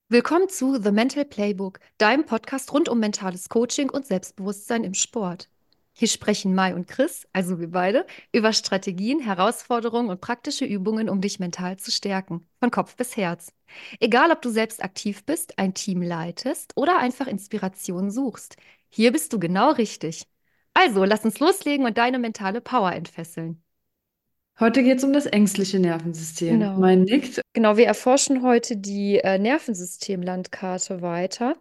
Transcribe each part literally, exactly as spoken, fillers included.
Willkommen zu The Mental Playbook, deinem Podcast rund um mentales Coaching und Selbstbewusstsein im Sport. Hier sprechen Mai und Chris, also wir beide, über Strategien, Herausforderungen und praktische Übungen, um dich mental zu stärken, von Kopf bis Herz. Egal, ob du selbst aktiv bist, ein Team leitest oder einfach Inspiration suchst, hier bist du genau richtig. Also, lass uns loslegen und deine mentale Power entfesseln. Heute geht es um das ängstliche Nervensystem. Genau. Mein nickt. Genau, wir erforschen heute die äh, Nervensystemlandkarte weiter.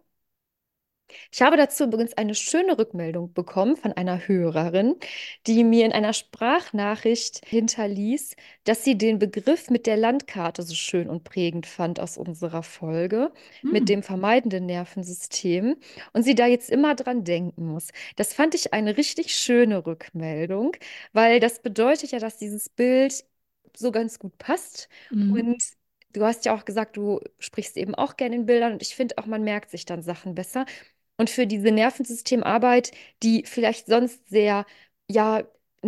Ich habe dazu übrigens eine schöne Rückmeldung bekommen von einer Hörerin, die mir in einer Sprachnachricht hinterließ, dass sie den Begriff mit der Landkarte so schön und prägend fand aus unserer Folge mit Hm. dem vermeidenden Nervensystem und sie da jetzt immer dran denken muss. Das fand ich eine richtig schöne Rückmeldung, weil das bedeutet ja, dass dieses Bild so ganz gut passt. Mhm. Und du hast ja auch gesagt, du sprichst eben auch gerne in Bildern und ich finde auch, man merkt sich dann Sachen besser. Und für diese Nervensystemarbeit, die vielleicht sonst sehr, ja,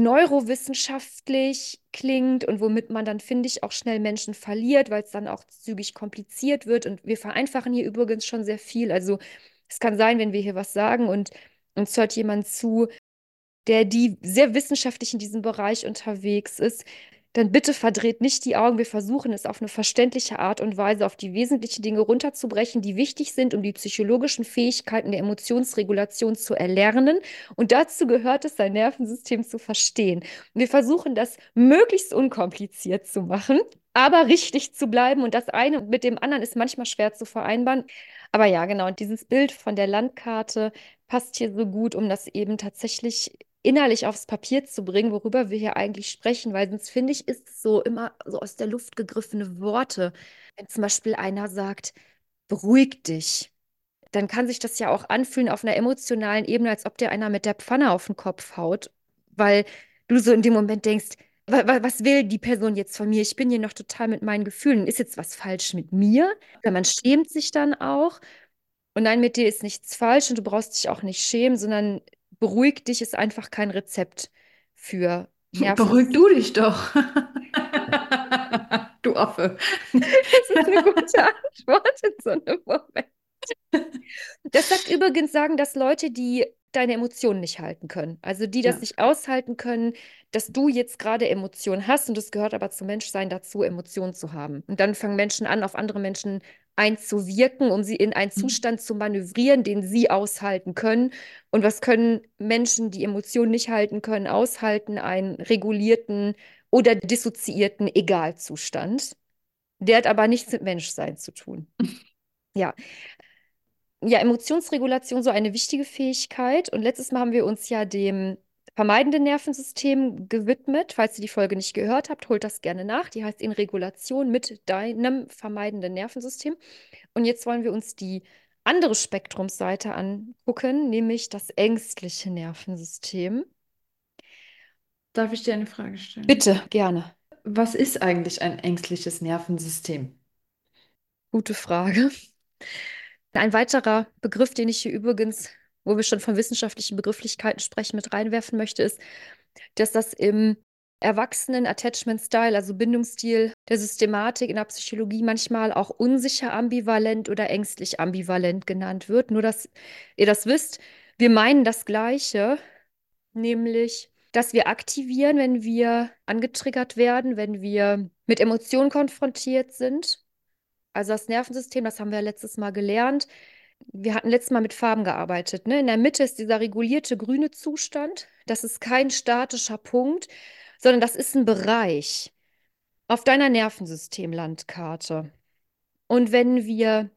neurowissenschaftlich klingt und womit man dann, finde ich, auch schnell Menschen verliert, weil es dann auch zügig kompliziert wird. Und wir vereinfachen hier übrigens schon sehr viel. Also es kann sein, wenn wir hier was sagen und uns hört jemand zu, der die sehr wissenschaftlich in diesem Bereich unterwegs ist, dann bitte verdreht nicht die Augen. Wir versuchen es auf eine verständliche Art und Weise auf die wesentlichen Dinge runterzubrechen, die wichtig sind, um die psychologischen Fähigkeiten der Emotionsregulation zu erlernen. Und dazu gehört es, sein Nervensystem zu verstehen. Und wir versuchen das möglichst unkompliziert zu machen, aber richtig zu bleiben. Und das eine mit dem anderen ist manchmal schwer zu vereinbaren. Aber ja, genau. Und dieses Bild von der Landkarte passt hier so gut, um das eben tatsächlich innerlich aufs Papier zu bringen, worüber wir hier eigentlich sprechen, weil sonst finde ich, ist es so immer so aus der Luft gegriffene Worte. Wenn zum Beispiel einer sagt, beruhig dich, dann kann sich das ja auch anfühlen auf einer emotionalen Ebene, als ob dir einer mit der Pfanne auf den Kopf haut, weil du so in dem Moment denkst, wa wa was will die Person jetzt von mir? Ich bin hier noch total mit meinen Gefühlen. Ist jetzt was falsch mit mir? Oder man schämt sich dann auch. Und nein, mit dir ist nichts falsch und du brauchst dich auch nicht schämen, sondern beruhig dich ist einfach kein Rezept für Beruhig Nervensystem. du dich doch. Du Affe. Das ist eine gute Antwort in so einem Moment. Das sagt übrigens, sagen das Leute, die deine Emotionen nicht halten können. Also die das Ja. nicht aushalten können, dass du jetzt gerade Emotionen hast und es gehört aber zum Menschsein dazu, Emotionen zu haben. Und dann fangen Menschen an, auf andere Menschen einzuwirken, um sie in einen Zustand zu manövrieren, den sie aushalten können. Und was können Menschen, die Emotionen nicht halten können, aushalten? Einen regulierten oder dissoziierten Egalzustand. Der hat aber nichts mit Menschsein zu tun. Ja, ja, Emotionsregulation so eine wichtige Fähigkeit. Und letztes Mal haben wir uns ja dem vermeidenden Nervensystem gewidmet. Falls ihr die Folge nicht gehört habt, holt das gerne nach. Die heißt in Regulation mit deinem vermeidenden Nervensystem. Und jetzt wollen wir uns die andere Spektrumsseite angucken, nämlich das ängstliche Nervensystem. Darf ich dir eine Frage stellen? Bitte, gerne. Was ist eigentlich ein ängstliches Nervensystem? Gute Frage. Ein weiterer Begriff, den ich hier übrigens, wo wir schon von wissenschaftlichen Begrifflichkeiten sprechen, mit reinwerfen möchte, ist, dass das im Erwachsenen-Attachment-Style, also Bindungsstil der Systematik in der Psychologie, manchmal auch unsicher ambivalent oder ängstlich ambivalent genannt wird. Nur, dass ihr das wisst, wir meinen das Gleiche, nämlich, dass wir aktivieren, wenn wir angetriggert werden, wenn wir mit Emotionen konfrontiert sind. Also das Nervensystem, das haben wir letztes Mal gelernt. Wir hatten letztes Mal mit Farben gearbeitet, ne? In der Mitte ist dieser regulierte grüne Zustand. Das ist kein statischer Punkt, sondern das ist ein Bereich auf deiner Nervensystemlandkarte. Und wenn wir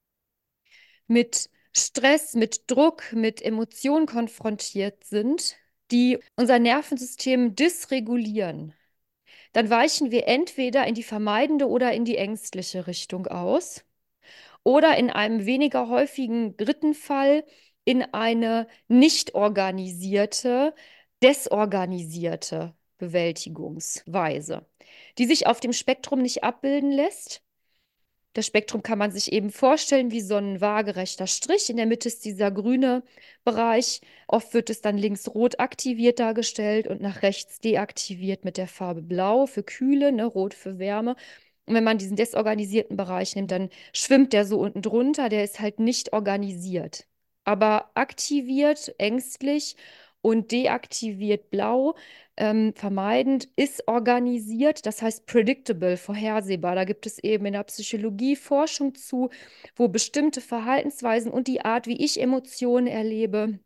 mit Stress, mit Druck, mit Emotionen konfrontiert sind, die unser Nervensystem dysregulieren, dann weichen wir entweder in die vermeidende oder in die ängstliche Richtung aus. Oder in einem weniger häufigen dritten Fall in eine nicht organisierte, desorganisierte Bewältigungsweise, die sich auf dem Spektrum nicht abbilden lässt. Das Spektrum kann man sich eben vorstellen wie so ein waagerechter Strich. In der Mitte ist dieser grüne Bereich. Oft wird es dann links rot aktiviert dargestellt und nach rechts deaktiviert mit der Farbe Blau für Kühle, ne, Rot für Wärme. Und wenn man diesen desorganisierten Bereich nimmt, dann schwimmt der so unten drunter, der ist halt nicht organisiert. Aber aktiviert, ängstlich und deaktiviert blau, ähm, vermeidend, ist organisiert, das heißt predictable, vorhersehbar. Da gibt es eben in der Psychologie Forschung zu, wo bestimmte Verhaltensweisen und die Art, wie ich Emotionen erlebe,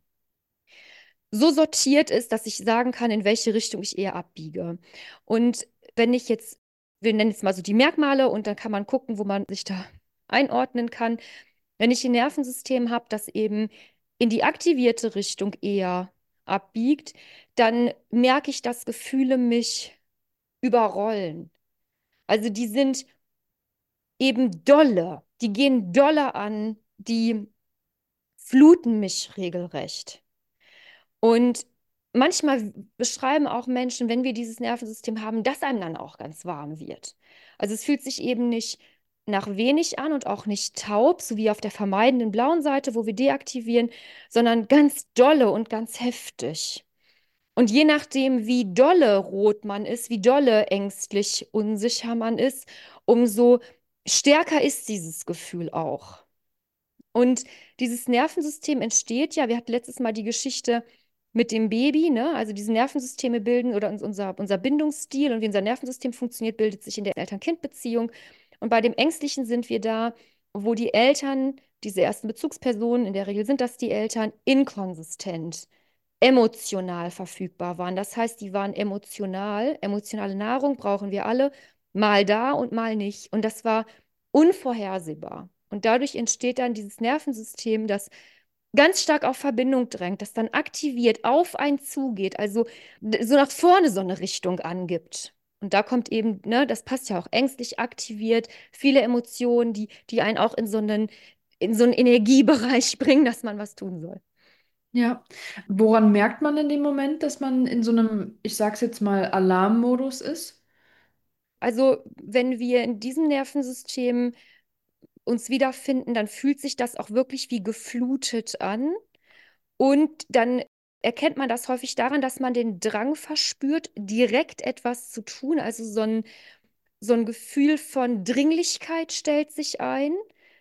so sortiert ist, dass ich sagen kann, in welche Richtung ich eher abbiege. Und wenn ich jetzt, wir nennen jetzt mal so die Merkmale und dann kann man gucken, wo man sich da einordnen kann. Wenn ich ein Nervensystem habe, das eben in die aktivierte Richtung eher abbiegt, dann merke ich, dass Gefühle mich überrollen. Also die sind eben dolle, die gehen dolle an, die fluten mich regelrecht. Und manchmal beschreiben auch Menschen, wenn wir dieses Nervensystem haben, dass einem dann auch ganz warm wird. Also es fühlt sich eben nicht nach wenig an und auch nicht taub, so wie auf der vermeidenden blauen Seite, wo wir deaktivieren, sondern ganz dolle und ganz heftig. Und je nachdem, wie dolle rot man ist, wie dolle ängstlich, unsicher man ist, umso stärker ist dieses Gefühl auch. Und dieses Nervensystem entsteht ja, wir hatten letztes Mal die Geschichte mit dem Baby, ne? Also diese Nervensysteme bilden oder uns- unser, unser Bindungsstil und wie unser Nervensystem funktioniert, bildet sich in der Eltern-Kind-Beziehung. Und bei dem Ängstlichen sind wir da, wo die Eltern, diese ersten Bezugspersonen, in der Regel sind das die Eltern, inkonsistent, emotional verfügbar waren. Das heißt, die waren emotional, emotionale Nahrung brauchen wir alle, mal da und mal nicht. Und das war unvorhersehbar. Und dadurch entsteht dann dieses Nervensystem, das ganz stark auf Verbindung drängt, das dann aktiviert, auf einen zugeht, also d- so nach vorne so eine Richtung angibt. Und da kommt eben, ne, das passt ja auch, ängstlich aktiviert, viele Emotionen, die, die einen auch in so einen, in so einen Energiebereich bringen, dass man was tun soll. Ja. Woran merkt man in dem Moment, dass man in so einem, ich sag's jetzt mal, Alarmmodus ist? Also, wenn wir in diesem Nervensystem uns wiederfinden, dann fühlt sich das auch wirklich wie geflutet an. Und dann erkennt man das häufig daran, dass man den Drang verspürt, direkt etwas zu tun. Also so ein, so ein Gefühl von Dringlichkeit stellt sich ein,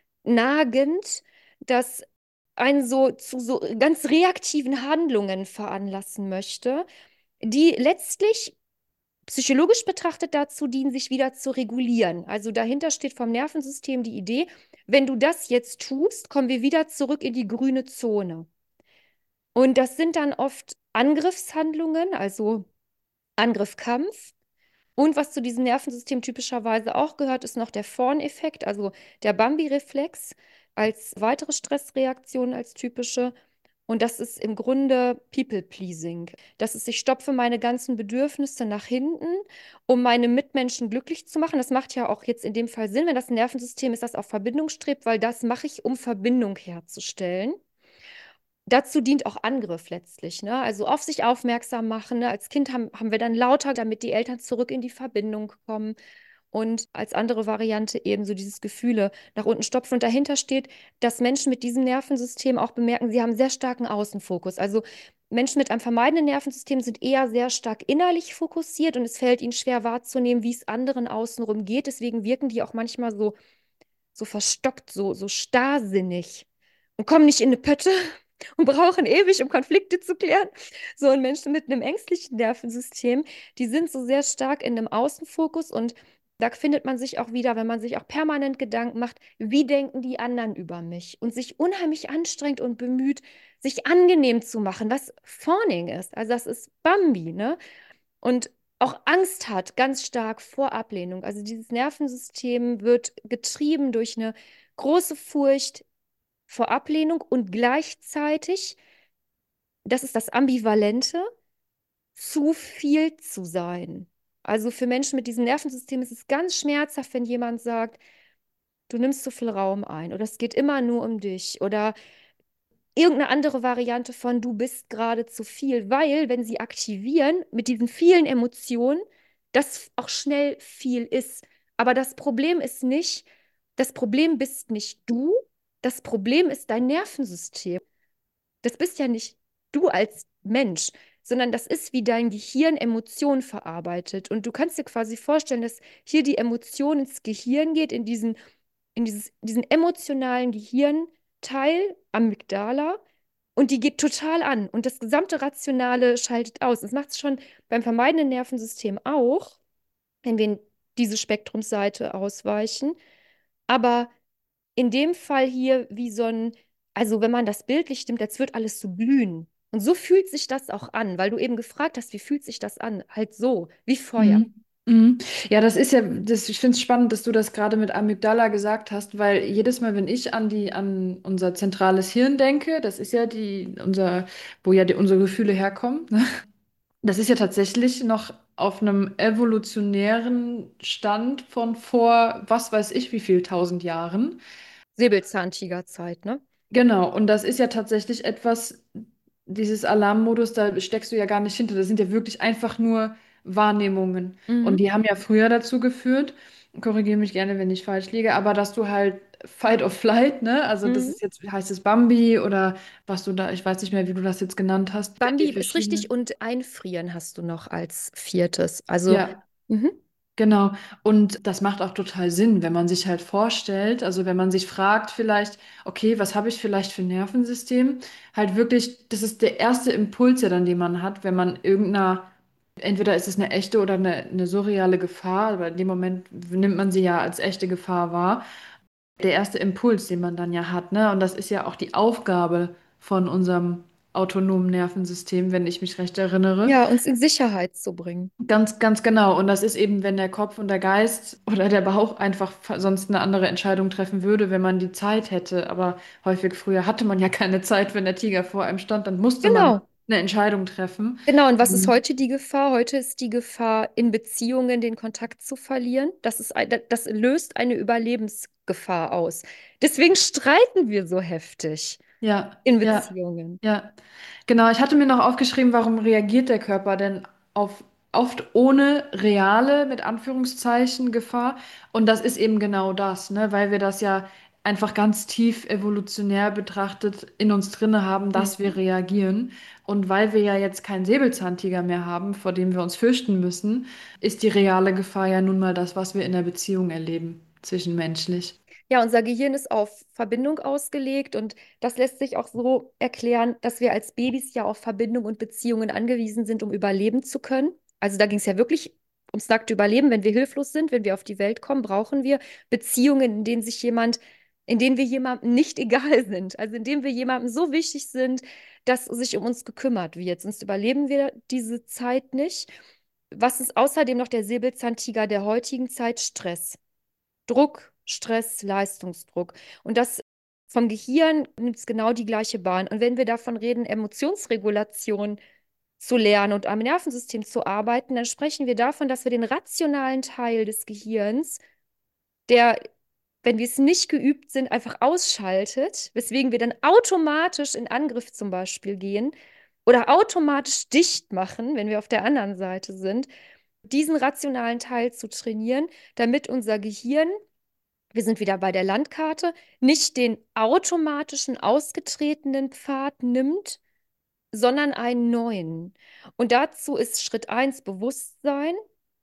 nagend, das einen so zu so ganz reaktiven Handlungen veranlassen möchte, die letztlich psychologisch betrachtet dazu dienen, sich wieder zu regulieren. Also dahinter steht vom Nervensystem die Idee, wenn du das jetzt tust, kommen wir wieder zurück in die grüne Zone. Und das sind dann oft Angriffshandlungen, also Angriff, Kampf. Und was zu diesem Nervensystem typischerweise auch gehört, ist noch der Fawn-Effekt, also der Bambi-Reflex als weitere Stressreaktion, als typische. Und das ist im Grunde People-Pleasing. Das ist, ich stopfe meine ganzen Bedürfnisse nach hinten, um meine Mitmenschen glücklich zu machen. Das macht ja auch jetzt in dem Fall Sinn, wenn das ein Nervensystem ist, das auf Verbindung strebt, weil das mache ich, um Verbindung herzustellen. Dazu dient auch Angriff letztlich, ne? Also auf sich aufmerksam machen. Ne? Als Kind haben, haben wir dann lauter, damit die Eltern zurück in die Verbindung kommen. Und als andere Variante eben so dieses Gefühle nach unten stopfen. Und dahinter steht, dass Menschen mit diesem Nervensystem auch bemerken, sie haben sehr starken Außenfokus. Also Menschen mit einem vermeidenden Nervensystem sind eher sehr stark innerlich fokussiert und es fällt ihnen schwer wahrzunehmen, wie es anderen außenrum geht. Deswegen wirken die auch manchmal so, so verstockt, so, so starrsinnig und kommen nicht in eine Pötte und brauchen ewig, um Konflikte zu klären. So, und Menschen mit einem ängstlichen Nervensystem, die sind so sehr stark in einem Außenfokus und da findet man sich auch wieder, wenn man sich auch permanent Gedanken macht, wie denken die anderen über mich und sich unheimlich anstrengt und bemüht, sich angenehm zu machen, was Fawning ist. Also das ist Bambi, ne? Und auch Angst hat ganz stark vor Ablehnung. Also dieses Nervensystem wird getrieben durch eine große Furcht vor Ablehnung und gleichzeitig, das ist das Ambivalente, zu viel zu sein. Also für Menschen mit diesem Nervensystem ist es ganz schmerzhaft, wenn jemand sagt, du nimmst zu viel Raum ein oder es geht immer nur um dich oder irgendeine andere Variante von du bist gerade zu viel, weil wenn sie aktivieren mit diesen vielen Emotionen, das auch schnell viel ist. Aber das Problem ist nicht, das Problem bist nicht du, das Problem ist dein Nervensystem. Das bist ja nicht du als Mensch, sondern das ist, wie dein Gehirn Emotionen verarbeitet. Und du kannst dir quasi vorstellen, dass hier die Emotion ins Gehirn geht, in diesen, in dieses, diesen emotionalen Gehirnteil, Amygdala, und die geht total an. Und das gesamte Rationale schaltet aus. Das macht es schon beim vermeidenden Nervensystem auch, wenn wir in diese Spektrumseite ausweichen. Aber in dem Fall hier wie so ein, also wenn man das bildlich stimmt, als wird alles so blühen. Und so fühlt sich das auch an, weil du eben gefragt hast, wie fühlt sich das an? Halt so, wie Feuer. Mhm. Mhm. Ja, das ist ja, das, ich finde es spannend, dass du das gerade mit Amygdala gesagt hast, weil jedes Mal, wenn ich an die, an unser zentrales Hirn denke, das ist ja die, unser, wo ja die, unsere Gefühle herkommen, ne? Das ist ja tatsächlich noch auf einem evolutionären Stand von vor, was weiß ich, wie viel tausend Jahren. Säbelzahntigerzeit, ne? Genau, und das ist ja tatsächlich etwas, dieses Alarmmodus, da steckst du ja gar nicht hinter. Das sind ja wirklich einfach nur Wahrnehmungen. Und Mhm. die haben ja früher dazu geführt, korrigiere mich gerne, wenn ich falsch liege, aber dass du halt Fight or Flight, ne? Also das Mhm. ist jetzt, heißt es Bambi oder was du da, ich weiß nicht mehr, wie du das jetzt genannt hast, die Bambi ist richtig verschiedenen. und Einfrieren hast du noch als viertes. Also, Ja. mhm. Genau. Und das macht auch total Sinn, wenn man sich halt vorstellt, also wenn man sich fragt vielleicht, okay, was habe ich vielleicht für ein Nervensystem? Halt wirklich, das ist der erste Impuls ja dann, den man hat, wenn man irgendeiner, entweder ist es eine echte oder eine, eine surreale Gefahr, aber in dem Moment nimmt man sie ja als echte Gefahr wahr. Der erste Impuls, den man dann ja hat, ne? Und das ist ja auch die Aufgabe von unserem autonomen Nervensystem, wenn ich mich recht erinnere. Ja, uns in Sicherheit zu bringen. Ganz, ganz genau. Und das ist eben, wenn der Kopf und der Geist oder der Bauch einfach fa- sonst eine andere Entscheidung treffen würde, wenn man die Zeit hätte. Aber häufig früher hatte man ja keine Zeit, wenn der Tiger vor einem stand, dann musste man Genau. eine Entscheidung treffen. Genau, und was ist Mhm. heute die Gefahr? Heute ist die Gefahr, in Beziehungen den Kontakt zu verlieren. Das ist ein, das löst eine Überlebensgefahr aus. Deswegen streiten wir so heftig Ja, in ja, Beziehungen. ja. Genau, ich hatte mir noch aufgeschrieben, warum reagiert der Körper denn auf oft ohne reale, mit Anführungszeichen, Gefahr? Und das ist eben genau das, ne? Weil wir das ja einfach ganz tief evolutionär betrachtet in uns drinne haben, dass wir Mhm. reagieren. Und weil wir ja jetzt keinen Säbelzahntiger mehr haben, vor dem wir uns fürchten müssen, ist die reale Gefahr ja nun mal das, was wir in der Beziehung erleben, zwischenmenschlich. Ja, unser Gehirn ist auf Verbindung ausgelegt und das lässt sich auch so erklären, dass wir als Babys ja auf Verbindung und Beziehungen angewiesen sind, um überleben zu können. Also da ging es ja wirklich ums nackte Überleben. Wenn wir hilflos sind, wenn wir auf die Welt kommen, brauchen wir Beziehungen, in denen sich jemand, in denen wir jemandem nicht egal sind. Also in denen wir jemandem so wichtig sind, dass sich um uns gekümmert wird. Sonst überleben wir diese Zeit nicht. Was ist außerdem noch der Säbelzahntiger der heutigen Zeit? Stress. Druck, Stress, Leistungsdruck. Und das vom Gehirn nimmt es genau die gleiche Bahn. Und wenn wir davon reden, Emotionsregulation zu lernen und am Nervensystem zu arbeiten, dann sprechen wir davon, dass wir den rationalen Teil des Gehirns, der, wenn wir es nicht geübt sind, einfach ausschaltet, weswegen wir dann automatisch in Angriff zum Beispiel gehen oder automatisch dicht machen, wenn wir auf der anderen Seite sind, diesen rationalen Teil zu trainieren, damit unser Gehirn, wir sind wieder bei der Landkarte, nicht den automatischen ausgetretenen Pfad nimmt, sondern einen neuen. Und dazu ist Schritt eins Bewusstsein.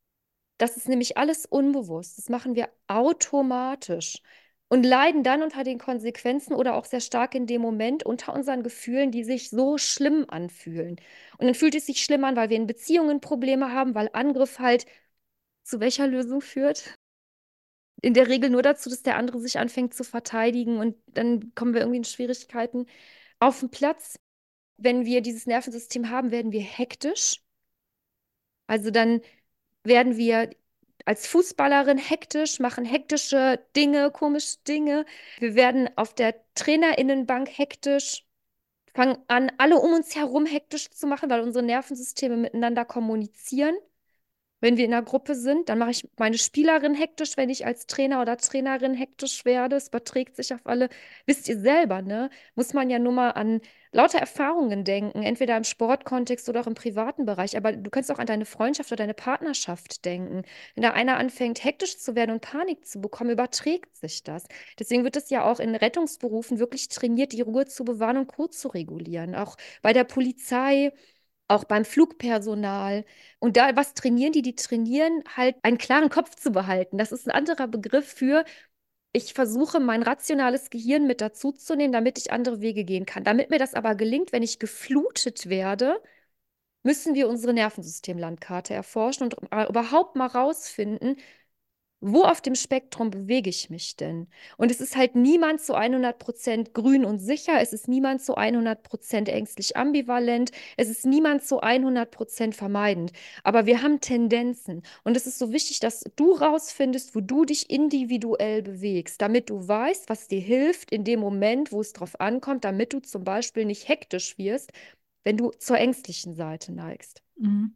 Das ist nämlich alles unbewusst. Das machen wir automatisch und leiden dann unter den Konsequenzen oder auch sehr stark in dem Moment unter unseren Gefühlen, die sich so schlimm anfühlen. Und dann fühlt es sich schlimm an, weil wir in Beziehungen Probleme haben, weil Angriff halt zu welcher Lösung führt? In der Regel nur dazu, dass der andere sich anfängt zu verteidigen und dann kommen wir irgendwie in Schwierigkeiten. Auf dem Platz, wenn wir dieses Nervensystem haben, werden wir hektisch. Also dann werden wir als Fußballerin hektisch, machen hektische Dinge, komische Dinge. Wir werden auf der Trainerinnenbank hektisch, fangen an, alle um uns herum hektisch zu machen, weil unsere Nervensysteme miteinander kommunizieren. Wenn wir in einer Gruppe sind, dann mache ich meine Spielerin hektisch, wenn ich als Trainer oder Trainerin hektisch werde. Es überträgt sich auf alle. Wisst ihr selber, ne? Muss man ja nur mal an lauter Erfahrungen denken, entweder im Sportkontext oder auch im privaten Bereich. Aber du kannst auch an deine Freundschaft oder deine Partnerschaft denken. Wenn da einer anfängt, hektisch zu werden und Panik zu bekommen, überträgt sich das. Deswegen wird es ja auch in Rettungsberufen wirklich trainiert, die Ruhe zu bewahren und Co. zu regulieren. Auch bei der Polizei. auch beim Flugpersonal. Und da, was trainieren die? Die trainieren halt, einen klaren Kopf zu behalten. Das ist ein anderer Begriff für, ich versuche, mein rationales Gehirn mit dazuzunehmen, damit ich andere Wege gehen kann. Damit mir das aber gelingt, wenn ich geflutet werde, müssen wir unsere Nervensystemlandkarte erforschen und äh, überhaupt mal rausfinden, wo auf dem Spektrum bewege ich mich denn? Und es ist halt niemand zu hundert Prozent grün und sicher, es ist niemand zu hundert Prozent ängstlich ambivalent, es ist niemand zu hundert Prozent vermeidend. Aber wir haben Tendenzen. Und es ist so wichtig, dass du rausfindest, wo du dich individuell bewegst, damit du weißt, was dir hilft in dem Moment, wo es drauf ankommt, damit du zum Beispiel nicht hektisch wirst, wenn du zur ängstlichen Seite neigst. Mhm.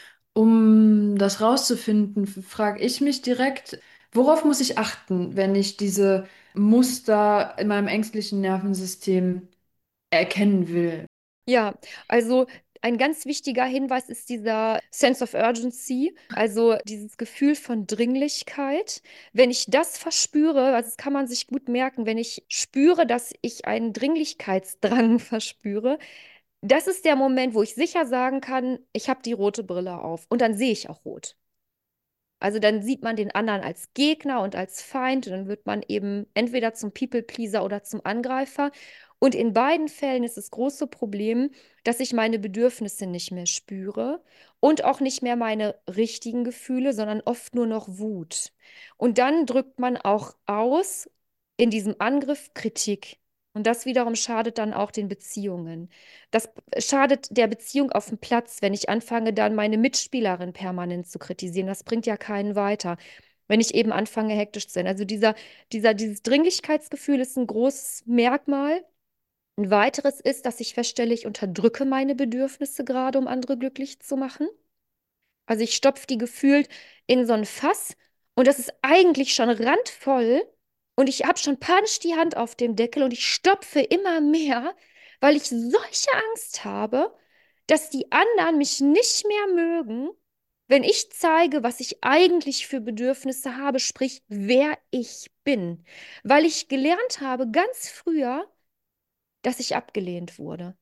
Um das rauszufinden, frage ich mich direkt, worauf muss ich achten, wenn ich diese Muster in meinem ängstlichen Nervensystem erkennen will? Ja, also ein ganz wichtiger Hinweis ist dieser Sense of Urgency, also dieses Gefühl von Dringlichkeit. Wenn ich das verspüre, also das kann man sich gut merken, wenn ich spüre, dass ich einen Dringlichkeitsdrang verspüre, das ist der Moment, wo ich sicher sagen kann, ich habe die rote Brille auf und dann sehe ich auch rot. Also dann sieht man den anderen als Gegner und als Feind und dann wird man eben entweder zum People-Pleaser oder zum Angreifer. Und in beiden Fällen ist das große Problem, dass ich meine Bedürfnisse nicht mehr spüre und auch nicht mehr meine richtigen Gefühle, sondern oft nur noch Wut. Und dann drückt man auch aus in diesem Angriff Kritik. Und das wiederum schadet dann auch den Beziehungen. Das schadet der Beziehung auf dem Platz, wenn ich anfange, dann meine Mitspielerin permanent zu kritisieren. Das bringt ja keinen weiter, wenn ich eben anfange, hektisch zu sein. Also dieser, dieser, dieses Dringlichkeitsgefühl ist ein großes Merkmal. Ein weiteres ist, dass ich feststelle, ich unterdrücke meine Bedürfnisse gerade, um andere glücklich zu machen. Also ich stopfe die gefühlt in so ein Fass und das ist eigentlich schon randvoll und ich habe schon panisch die Hand auf dem Deckel und ich stopfe immer mehr, weil ich solche Angst habe, dass die anderen mich nicht mehr mögen, wenn ich zeige, was ich eigentlich für Bedürfnisse habe, sprich, wer ich bin. Weil ich gelernt habe ganz früher, dass ich abgelehnt wurde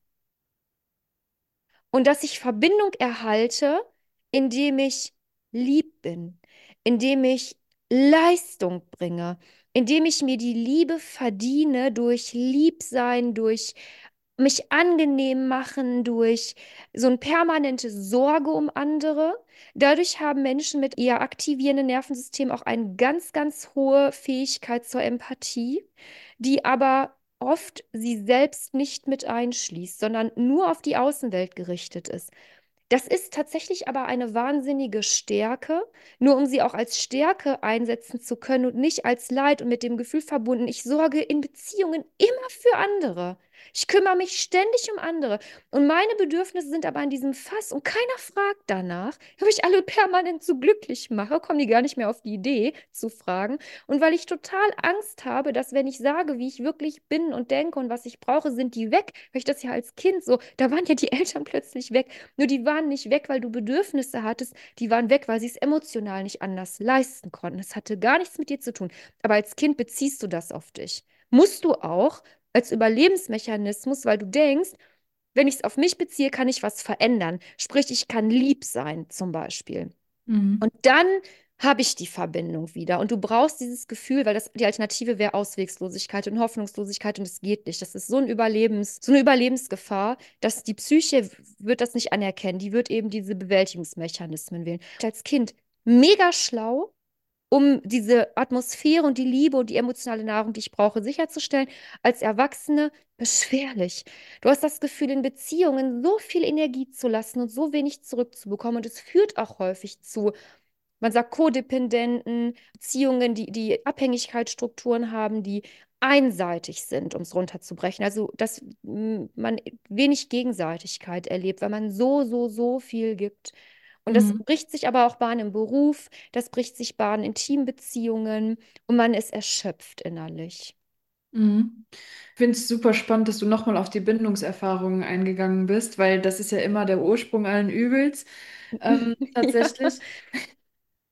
und dass ich Verbindung erhalte, indem ich lieb bin, indem ich Leistung bringe, indem ich mir die Liebe verdiene durch Liebsein, durch mich angenehm machen, durch so eine permanente Sorge um andere. Dadurch haben Menschen mit eher aktivierenden Nervensystemen auch eine ganz, ganz hohe Fähigkeit zur Empathie, die aber oft sie selbst nicht mit einschließt, sondern nur auf die Außenwelt gerichtet ist. Das ist tatsächlich aber eine wahnsinnige Stärke, nur um sie auch als Stärke einsetzen zu können und nicht als Leid und mit dem Gefühl verbunden, ich sorge in Beziehungen immer für andere. Ich kümmere mich ständig um andere. Und meine Bedürfnisse sind aber in diesem Fass und keiner fragt danach, ob ich alle permanent so glücklich mache, kommen die gar nicht mehr auf die Idee zu fragen. Und weil ich total Angst habe, dass wenn ich sage, wie ich wirklich bin und denke und was ich brauche, sind die weg, weil ich das ja als Kind so, da waren ja die Eltern plötzlich weg. Nur die waren nicht weg, weil du Bedürfnisse hattest, die waren weg, weil sie es emotional nicht anders leisten konnten. Es hatte gar nichts mit dir zu tun. Aber als Kind beziehst du das auf dich. Musst du auch als Überlebensmechanismus, weil du denkst, wenn ich es auf mich beziehe, kann ich was verändern. Sprich, ich kann lieb sein, zum Beispiel. Mhm. Und dann habe ich die Verbindung wieder. Und du brauchst dieses Gefühl, weil das, die Alternative wäre Auswegslosigkeit und Hoffnungslosigkeit und es geht nicht. Das ist so ein Überlebens, so eine Überlebensgefahr, dass die Psyche wird das nicht anerkennen. Die wird eben diese Bewältigungsmechanismen wählen. Ich als Kind mega schlau, um diese Atmosphäre und die Liebe und die emotionale Nahrung, die ich brauche, sicherzustellen. Als Erwachsene beschwerlich. Du hast das Gefühl, in Beziehungen so viel Energie zu lassen und so wenig zurückzubekommen. Und es führt auch häufig zu, man sagt, Codependenten, Beziehungen, die, die Abhängigkeitsstrukturen haben, die einseitig sind, um es runterzubrechen. Also, dass mm, man wenig Gegenseitigkeit erlebt, weil man so, so, so viel gibt. Und das Mhm. bricht sich aber auch Bahn im Beruf, das bricht sich Bahn in Teambeziehungen und man ist erschöpft innerlich. Mhm. Ich finde es super spannend, dass du nochmal auf die Bindungserfahrungen eingegangen bist, weil das ist ja immer der Ursprung allen Übels, ähm, Ja. tatsächlich.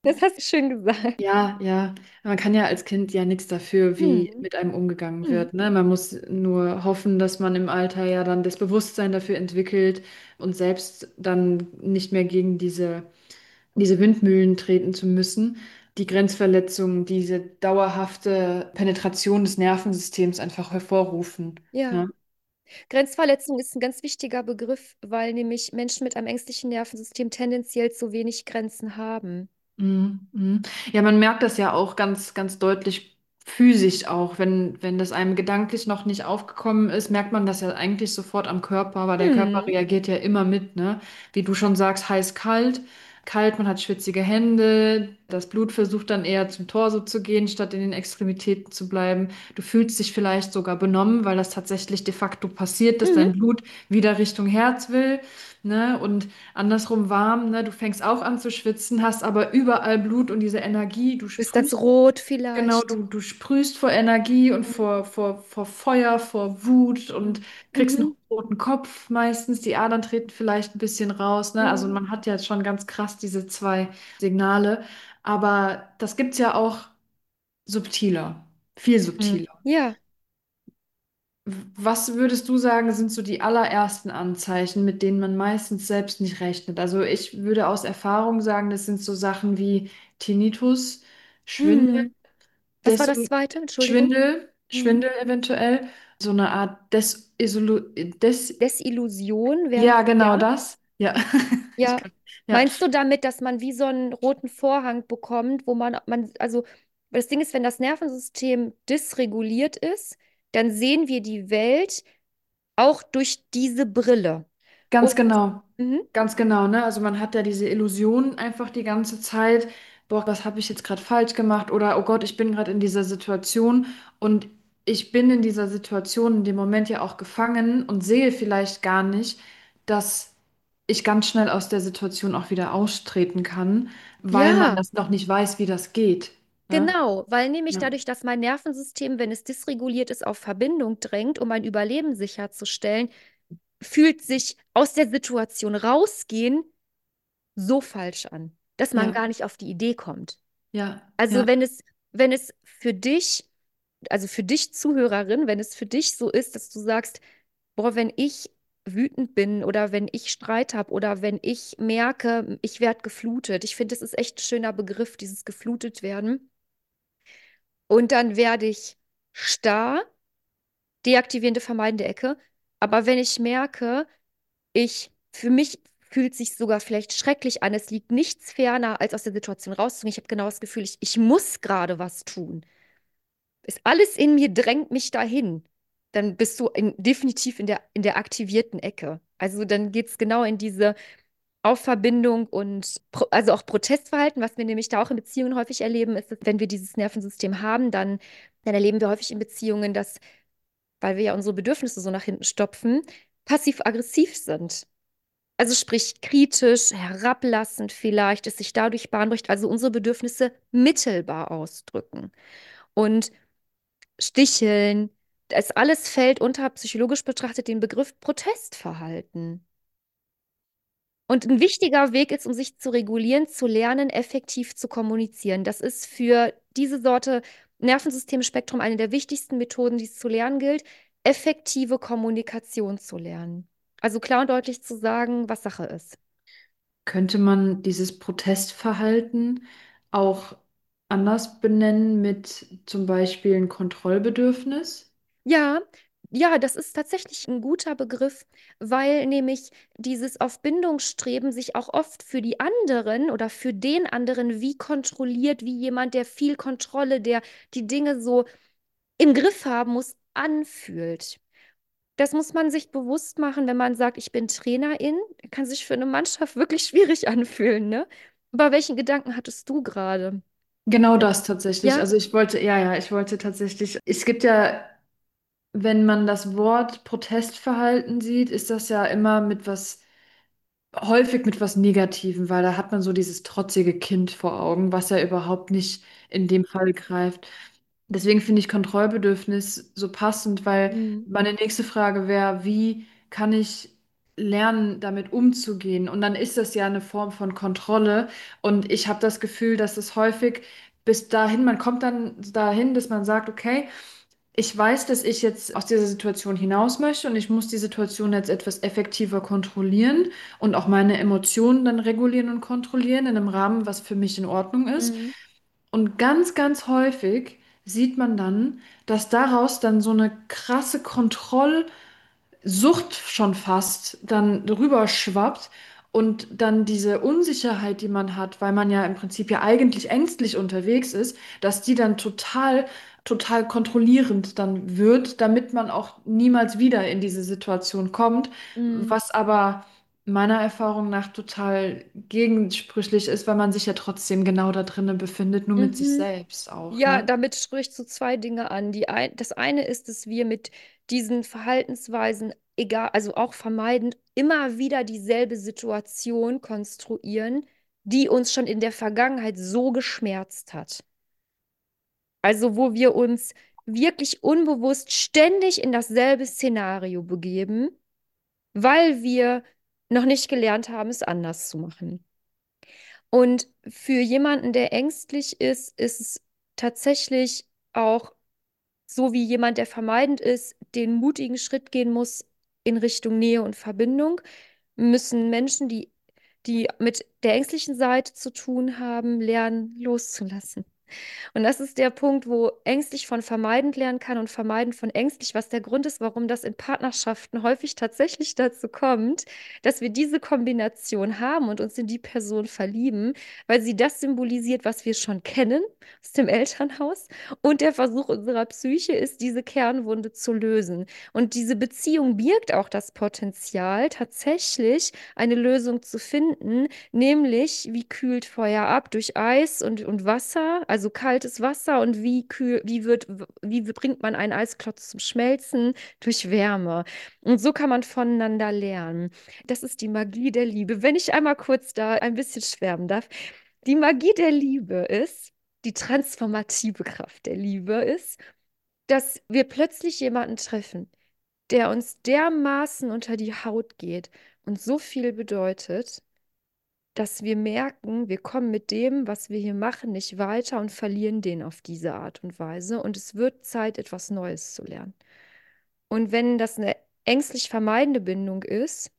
Das hast du schön gesagt. Ja, ja. Man kann ja als Kind ja nichts dafür, wie Hm. mit einem umgegangen Hm. wird, ne? Man muss nur hoffen, dass man im Alter ja dann das Bewusstsein dafür entwickelt und selbst dann nicht mehr gegen diese, diese Windmühlen treten zu müssen. Die Grenzverletzungen, diese dauerhafte Penetration des Nervensystems einfach hervorrufen. Ja. Ne? Grenzverletzung ist ein ganz wichtiger Begriff, weil nämlich Menschen mit einem ängstlichen Nervensystem tendenziell zu wenig Grenzen haben. Mhm, mhm. Ja, man merkt das ja auch ganz, ganz deutlich physisch auch. Wenn, wenn das einem gedanklich noch nicht aufgekommen ist, merkt man das ja eigentlich sofort am Körper, weil der Körper Hm. reagiert ja immer mit, ne? Wie du schon sagst, heiß, kalt. Kalt, man hat schwitzige Hände, das Blut versucht dann eher zum Torso zu gehen, statt in den Extremitäten zu bleiben. Du fühlst dich vielleicht sogar benommen, weil das tatsächlich de facto passiert, dass dein Mhm. Blut wieder Richtung Herz will, ne? Und andersrum warm, ne? Du fängst auch an zu schwitzen, hast aber überall Blut und diese Energie. Du Ist das sprühst, rot genau, vielleicht? du, du sprühst vor Energie und Mhm. vor, vor, vor Feuer, vor Wut und kriegst einen Mhm. roten Kopf meistens. Die Adern treten vielleicht ein bisschen raus, ne? Also Mhm. man hat ja schon ganz krass diese zwei Signale. Aber das gibt's ja auch subtiler, viel Mhm. subtiler. Ja. Was würdest du sagen, sind so die allerersten Anzeichen, mit denen man meistens selbst nicht rechnet? Also ich würde aus Erfahrung sagen, das sind so Sachen wie Tinnitus, Schwindel, Mhm. Was war das Des zweite? Entschuldigung. Schwindel, Mhm. Schwindel eventuell, so eine Art Desisolu Des Desillusion wäre, ja, genau ja. das. Ja. Ich Ja. kann, ja, Meinst du damit, dass man wie so einen roten Vorhang bekommt, wo man, man, also das Ding ist, wenn das Nervensystem dysreguliert ist, dann sehen wir die Welt auch durch diese Brille. ganz Und genau. mhm. Ganz genau, ne? Also man hat ja diese Illusion einfach die ganze Zeit, boah, was habe ich jetzt gerade falsch gemacht? Oder oh Gott, ich bin gerade in dieser Situation und ich bin in dieser Situation in dem Moment ja auch gefangen und sehe vielleicht gar nicht, dass ich ganz schnell aus der Situation auch wieder austreten kann, weil man Ja, das noch nicht weiß, wie das geht. Ne? genau, weil nämlich Ja. dadurch, dass mein Nervensystem, wenn es dysreguliert ist, auf Verbindung drängt, um mein Überleben sicherzustellen, fühlt sich aus der Situation rausgehen so falsch an, dass man Ja, gar nicht auf die Idee kommt. ja, Also ja, wenn es, wenn es für dich, also für dich Zuhörerin, wenn es für dich so ist, dass du sagst, boah, wenn ich wütend bin oder wenn ich Streit habe oder wenn ich merke, ich werde geflutet. Ich finde, das ist echt ein schöner Begriff, dieses geflutet werden. Und dann werde ich starr, deaktivierende, vermeidende Ecke. Aber wenn ich merke, ich, für mich fühlt sich sogar vielleicht schrecklich an, es liegt nichts ferner, als aus der Situation rauszugehen. Ich habe genau das Gefühl, ich, ich muss gerade was tun. Ist alles in mir drängt mich dahin. Dann bist du in, definitiv in der, in der aktivierten Ecke. Also dann geht es genau in diese Aufverbindung und Pro, also auch Protestverhalten, was wir nämlich da auch in Beziehungen häufig erleben, ist, dass wenn wir dieses Nervensystem haben, dann, dann erleben wir häufig in Beziehungen, dass, weil wir ja unsere Bedürfnisse so nach hinten stopfen, passiv-aggressiv sind. Also sprich kritisch, herablassend vielleicht, es sich dadurch Bahn bricht, also unsere Bedürfnisse mittelbar ausdrücken. Und Sticheln, das alles fällt unter psychologisch betrachtet den Begriff Protestverhalten. Und ein wichtiger Weg ist, um sich zu regulieren, zu lernen, effektiv zu kommunizieren. Das ist für diese Sorte Nervensystemspektrum eine der wichtigsten Methoden, die es zu lernen gilt, effektive Kommunikation zu lernen. Also klar und deutlich zu sagen, was Sache ist. könnte man dieses Protestverhalten auch anders benennen mit zum Beispiel ein Kontrollbedürfnis? Ja, ja, das ist tatsächlich ein guter Begriff, weil nämlich dieses auf Bindung streben sich auch oft für die anderen oder für den anderen wie kontrolliert, wie jemand, der viel Kontrolle, der die Dinge so im Griff haben muss, anfühlt. Das muss man sich bewusst machen, wenn man sagt, ich bin Trainerin, kann sich für eine Mannschaft wirklich schwierig anfühlen, ne? Aber welchen Gedanken hattest du gerade? Genau das tatsächlich. Ja? Also ich wollte, ja, ja, ich wollte tatsächlich, es gibt ja, wenn man das Wort Protestverhalten sieht, ist das ja immer mit was, häufig mit was Negativem, weil da hat man so dieses trotzige Kind vor Augen, was ja überhaupt nicht in dem Fall greift. Deswegen finde ich Kontrollbedürfnis so passend, weil Mhm. meine nächste Frage wäre, wie kann ich lernen, damit umzugehen. Und dann ist das ja eine Form von Kontrolle. Und ich habe das Gefühl, dass es häufig bis dahin, man kommt dann dahin, dass man sagt, okay, ich weiß, dass ich jetzt aus dieser Situation hinaus möchte und ich muss die Situation jetzt etwas effektiver kontrollieren und auch meine Emotionen dann regulieren und kontrollieren in einem Rahmen, was für mich in Ordnung ist. Mhm. Und ganz, ganz häufig sieht man dann, dass daraus dann so eine krasse Kontroll Sucht schon fast dann drüber schwappt und dann diese Unsicherheit, die man hat, weil man ja im Prinzip ja eigentlich ängstlich unterwegs ist, dass die dann total, total kontrollierend dann wird, damit man auch niemals wieder in diese Situation kommt, Mhm. was aber meiner Erfahrung nach total gegensprüchlich ist, weil man sich ja trotzdem genau da drinnen befindet, nur mit sich Mhm. selbst auch, Ja, ne? damit sprichst du zwei Dinge an. Die ein, das eine ist, dass wir mit diesen Verhaltensweisen, egal, also auch vermeidend, immer wieder dieselbe Situation konstruieren, die uns schon in der Vergangenheit so geschmerzt hat. Also wo wir uns wirklich unbewusst ständig in dasselbe Szenario begeben, weil wir noch nicht gelernt haben, es anders zu machen. Und für jemanden, der ängstlich ist, ist es tatsächlich auch so wie jemand, der vermeidend ist, den mutigen Schritt gehen muss in Richtung Nähe und Verbindung, müssen Menschen, die, die mit der ängstlichen Seite zu tun haben, lernen, loszulassen. Und das ist der Punkt, wo ängstlich von vermeidend lernen kann und vermeidend von ängstlich, was der Grund ist, warum das in Partnerschaften häufig tatsächlich dazu kommt, dass wir diese Kombination haben und uns in die Person verlieben, weil sie das symbolisiert, was wir schon kennen aus dem Elternhaus. Und der Versuch unserer Psyche ist, diese Kernwunde zu lösen. Und diese Beziehung birgt auch das Potenzial, tatsächlich eine Lösung zu finden, nämlich, wie kühlt Feuer ab? Durch Eis und, und Wasser, also kaltes Wasser. Und wie kühl, wie wird, wie bringt man einen Eisklotz zum Schmelzen? Durch Wärme. Und so kann man voneinander lernen. Das ist die Magie der Liebe. Wenn ich einmal kurz da ein bisschen schwärmen darf. Die Magie der Liebe ist, die transformative Kraft der Liebe ist, dass wir plötzlich jemanden treffen, der uns dermaßen unter die Haut geht und so viel bedeutet, dass wir merken, wir kommen mit dem, was wir hier machen, nicht weiter und verlieren den auf diese Art und Weise. Und es wird Zeit, etwas Neues zu lernen. Und wenn das eine ängstlich vermeidende Bindung ist,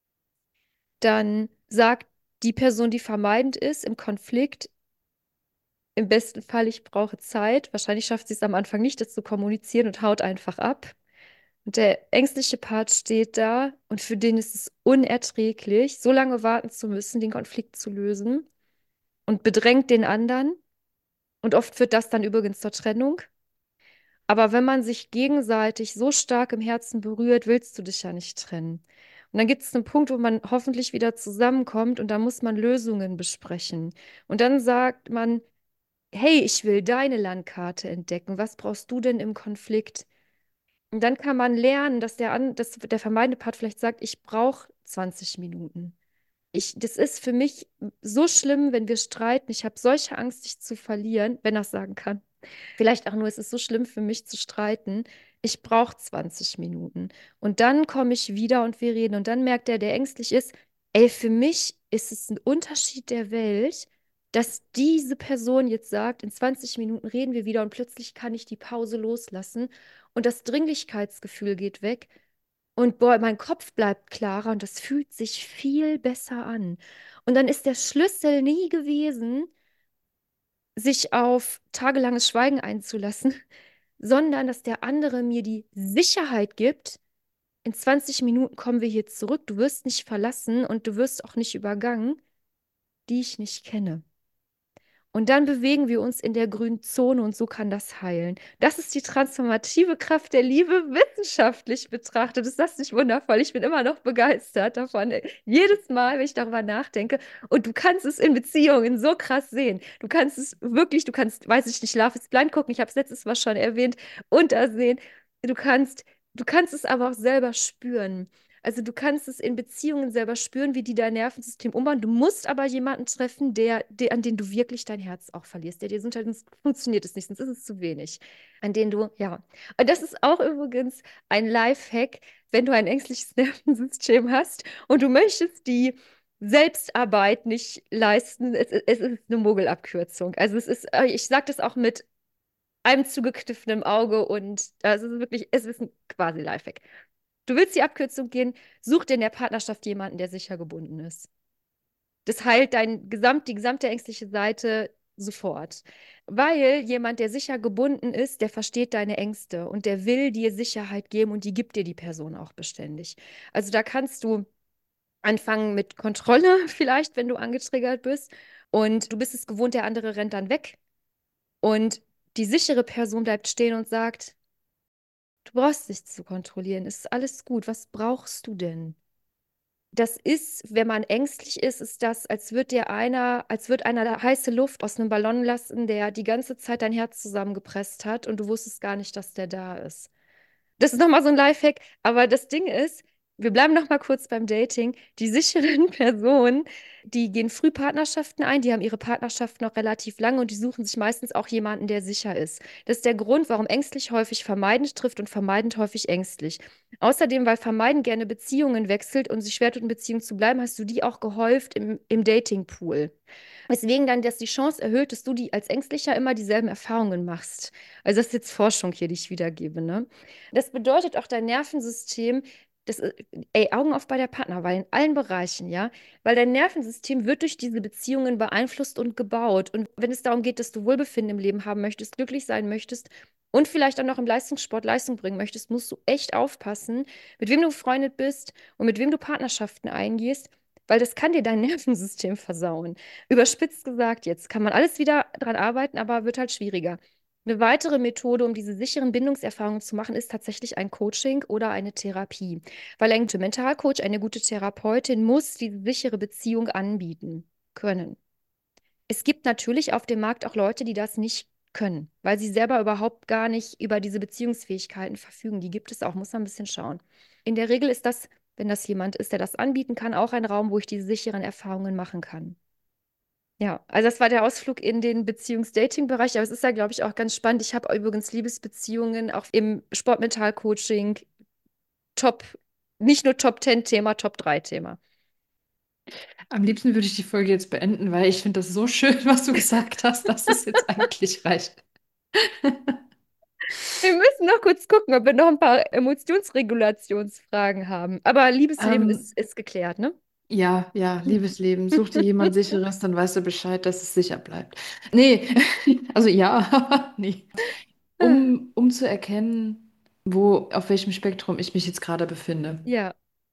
dann sagt die Person, die vermeidend ist, im Konflikt, im besten Fall, ich brauche Zeit. Wahrscheinlich schafft sie es am Anfang nicht, das zu kommunizieren und haut einfach ab. Und der ängstliche Part steht da und für den ist es unerträglich, so lange warten zu müssen, den Konflikt zu lösen und bedrängt den anderen. Und oft führt das dann übrigens zur Trennung. Aber wenn man sich gegenseitig so stark im Herzen berührt, willst du dich ja nicht trennen. Und dann gibt es einen Punkt, wo man hoffentlich wieder zusammenkommt und da muss man Lösungen besprechen. Und dann sagt man, hey, ich will deine Landkarte entdecken. Was brauchst du denn im Konflikt? Und dann kann man lernen, dass der, an, dass der vermeidende Part vielleicht sagt, ich brauche zwanzig Minuten. Ich, das ist für mich so schlimm, wenn wir streiten. Ich habe solche Angst, dich zu verlieren, wenn er es sagen kann. Vielleicht auch nur, es ist so schlimm für mich zu streiten. Ich brauche zwanzig Minuten. Und dann komme ich wieder und wir reden. Und dann merkt der, der ängstlich ist, ey, für mich ist es ein Unterschied der Welt, dass diese Person jetzt sagt, in zwanzig Minuten reden wir wieder und plötzlich kann ich die Pause loslassen und das Dringlichkeitsgefühl geht weg. Und boah, mein Kopf bleibt klarer und das fühlt sich viel besser an. Und dann ist der Schlüssel nie gewesen, sich auf tagelanges Schweigen einzulassen, sondern dass der andere mir die Sicherheit gibt, in zwanzig Minuten kommen wir hier zurück, du wirst nicht verlassen und du wirst auch nicht übergangen, die ich nicht kenne. Und dann bewegen wir uns in der grünen Zone und so kann das heilen. Das ist die transformative Kraft der Liebe, wissenschaftlich betrachtet. Ist das nicht wundervoll? Ich bin immer noch begeistert davon. Jedes Mal, wenn ich darüber nachdenke. Und du kannst es in Beziehungen so krass sehen. Du kannst es wirklich, du kannst, weiß ich nicht, Love is Blind gucken. Ich habe es letztes Mal schon erwähnt. Und da sehen. Du kannst, du kannst es aber auch selber spüren. Also du kannst es in Beziehungen selber spüren, wie die dein Nervensystem umbauen. Du musst aber jemanden treffen, der, der, an den du wirklich dein Herz auch verlierst, der dir sagt, sonst funktioniert es nicht, sonst ist es zu wenig. An den du, ja. Und das ist auch übrigens ein Lifehack, wenn du ein ängstliches Nervensystem hast und du möchtest die Selbstarbeit nicht leisten. Es, es ist eine Mogelabkürzung. Also es ist, äh, ich sage das auch mit einem zugekniffenen Auge und das ist wirklich, es ist ein quasi Lifehack. Du willst die Abkürzung gehen, such dir in der Partnerschaft jemanden, der sicher gebunden ist. Das heilt dein gesamt, die gesamte ängstliche Seite sofort. Weil jemand, der sicher gebunden ist, der versteht deine Ängste und der will dir Sicherheit geben und die gibt dir die Person auch beständig. Also da kannst du anfangen mit Kontrolle vielleicht, wenn du angetriggert bist und du bist es gewohnt, der andere rennt dann weg und die sichere Person bleibt stehen und sagt, du brauchst nichts zu kontrollieren, es ist alles gut, was brauchst du denn? Das ist, wenn man ängstlich ist, ist das, als würde dir einer, als würde einer da heiße Luft aus einem Ballon lassen, der die ganze Zeit dein Herz zusammengepresst hat und du wusstest gar nicht, dass der da ist. Das ist nochmal so ein Lifehack. Aber das Ding ist, wir bleiben nochmal kurz beim Dating. Die sicheren Personen, die gehen früh Partnerschaften ein, die haben ihre Partnerschaft noch relativ lange und die suchen sich meistens auch jemanden, der sicher ist. Das ist der Grund, warum ängstlich häufig vermeidend trifft und vermeidend häufig ängstlich. Außerdem, weil vermeidend gerne Beziehungen wechselt und sich schwer tut, in Beziehungen zu bleiben, hast du die auch gehäuft im, im Datingpool. Weswegen dann, dass die Chance erhöht, dass du die als Ängstlicher immer dieselben Erfahrungen machst. Also das ist jetzt Forschung hier, die ich wiedergebe, ne? Das bedeutet auch dein Nervensystem, das, ist- ey, Augen auf bei der Partnerwahl in allen Bereichen, ja? Weil dein Nervensystem wird durch diese Beziehungen beeinflusst und gebaut. Und wenn es darum geht, dass du Wohlbefinden im Leben haben möchtest, glücklich sein möchtest und vielleicht auch noch im Leistungssport Leistung bringen möchtest, musst du echt aufpassen, mit wem du befreundet bist und mit wem du Partnerschaften eingehst, weil das kann dir dein Nervensystem versauen. Überspitzt gesagt jetzt, kann man alles wieder dran arbeiten, aber wird halt schwieriger. Eine weitere Methode, um diese sicheren Bindungserfahrungen zu machen, ist tatsächlich ein Coaching oder eine Therapie. Weil ein guter Mentalcoach, eine gute Therapeutin muss diese sichere Beziehung anbieten können. Es gibt natürlich auf dem Markt auch Leute, die das nicht können, weil sie selber überhaupt gar nicht über diese Beziehungsfähigkeiten verfügen. Die gibt es auch, muss man ein bisschen schauen. In der Regel ist das, wenn das jemand ist, der das anbieten kann, auch ein Raum, wo ich diese sicheren Erfahrungen machen kann. Ja, also das war der Ausflug in den Beziehungs-Dating-Bereich, aber es ist ja, glaube ich, auch ganz spannend. Ich habe übrigens Liebesbeziehungen auch im Sportmental-Coaching Top, nicht nur Top zehn Thema, Top drei Thema. Am liebsten würde ich die Folge jetzt beenden, weil ich finde das so schön, was du gesagt hast, dass es jetzt eigentlich reicht. Wir müssen noch kurz gucken, ob wir noch ein paar Emotionsregulationsfragen haben. Aber Liebesleben Ähm, ist, ist geklärt, ne? ja, ja, Liebesleben. Such dir jemand Sicheres, dann weißt du Bescheid, dass es sicher bleibt. Nee, also ja, aber nee. Um, um zu erkennen, wo, auf welchem Spektrum ich mich jetzt gerade befinde. Ja.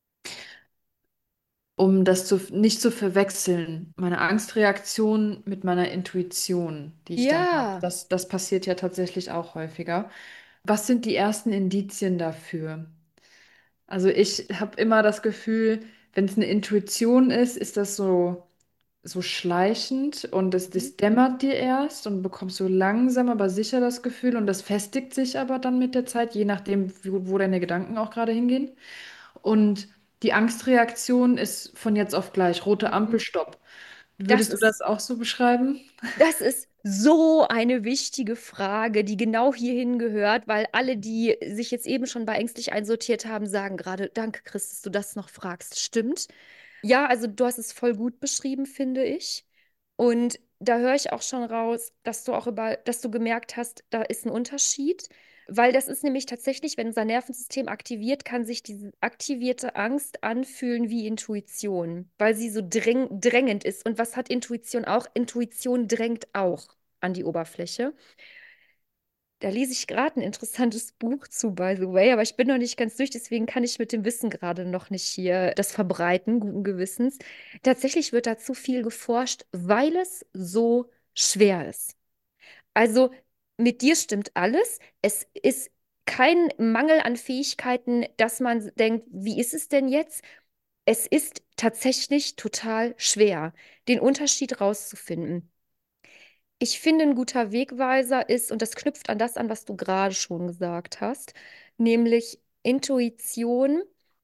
Um das zu, nicht zu verwechseln, meine Angstreaktion mit meiner Intuition, die ich dann habe. Ja. Das, das passiert ja tatsächlich auch häufiger. Was sind die ersten Indizien dafür? Also ich habe immer das Gefühl, wenn es eine Intuition ist, ist das so, so schleichend und das, Mhm. das dämmert dir erst und bekommst so langsam, aber sicher das Gefühl und das festigt sich aber dann mit der Zeit, je nachdem, wo, wo deine Gedanken auch gerade hingehen. Und die Angstreaktion ist von jetzt auf gleich, rote Ampel, Mhm. Stopp. Das Würdest du ist das auch so beschreiben? Das ist so eine wichtige Frage, die genau hierhin gehört, weil alle, die sich jetzt eben schon bei ängstlich einsortiert haben, sagen gerade, danke, Chris, dass du das noch fragst. Stimmt. Ja, also du hast es voll gut beschrieben, finde ich. Und da höre ich auch schon raus, dass du auch über, dass du gemerkt hast, da ist ein Unterschied. Weil das ist nämlich tatsächlich, wenn unser Nervensystem aktiviert, kann sich diese aktivierte Angst anfühlen wie Intuition, weil sie so dräng drängend ist. Und was hat Intuition auch? Intuition drängt auch an die Oberfläche. Da lese ich gerade ein interessantes Buch zu, by the way, aber ich bin noch nicht ganz durch, deswegen kann ich mit dem Wissen gerade noch nicht hier das verbreiten, guten Gewissens. Tatsächlich wird dazu viel geforscht, weil es so schwer ist. Also mit dir stimmt alles. Es ist kein Mangel an Fähigkeiten, dass man denkt, wie ist es denn jetzt? Es ist tatsächlich total schwer, den Unterschied rauszufinden. Ich finde, ein guter Wegweiser ist, und das knüpft an das an, was du gerade schon gesagt hast, nämlich Intuition